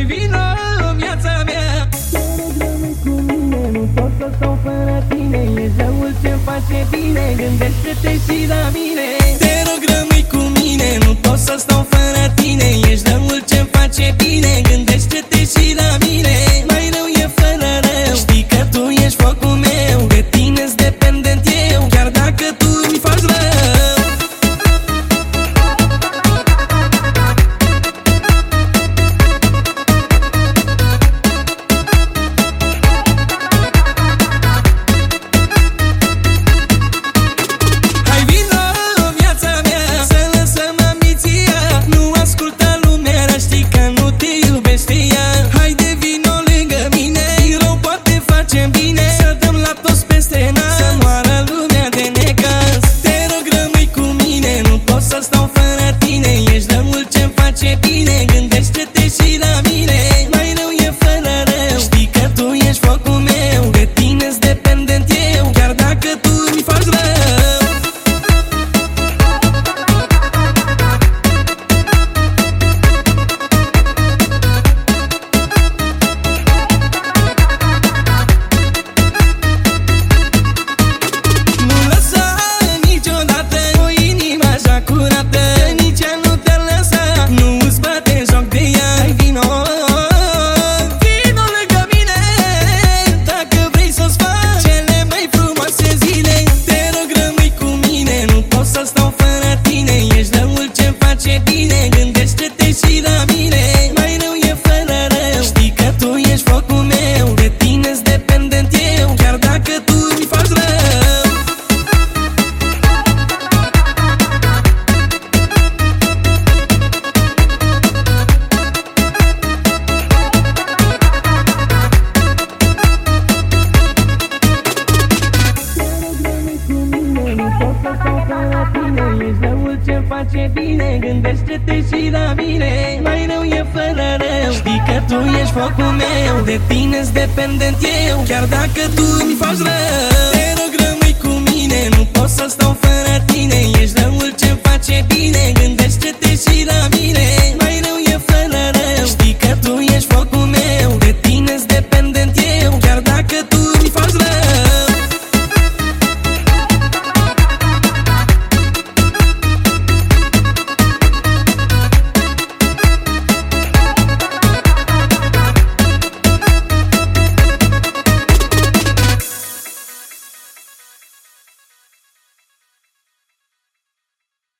vină în viața mea. Te rog, rămâi cu mine, nu pot să stau fără tine. Ești răul ce-mi face bine, gândește-te și la mine. Te rog, rămâi cu mine, nu pot să stau fără tine. Ești răul ce-mi face bine, gândește-te și la mine. Mai rău e fără rău, știi că tu ești focul meu. De tine-s dependent eu, chiar dacă tu mi faci rău. Gândește-te și la mine. Mai rău e fără rău, știi că tu ești focul meu. De tine-s dependent eu, chiar dacă tu mi faci rău. Nu lăsa niciodată o inimă așa curată, nici ea nu te lăsa. Nu-ți bate joc de ea. Hai vino, vino lângă mine, dacă vrei să-ți fac cele mai frumoase zile. Te rog, rămâi cu mine, nu pot să stau fără tine. Ești răul ce-mi face bine, gândește-te și la mine. Mai rău e fără rău, știi că tu ești focul meu. De tine-s dependent eu, chiar dacă tu mi faci rău. Ești răul ce-mi face bine, gândește-te și la mine. Mai rău e fără rău, știi că tu ești focul meu. De tine-s dependent eu, chiar dacă tu mi faci rău. Te rog, rămâi cu mine, nu pot să stau fără tine. Ești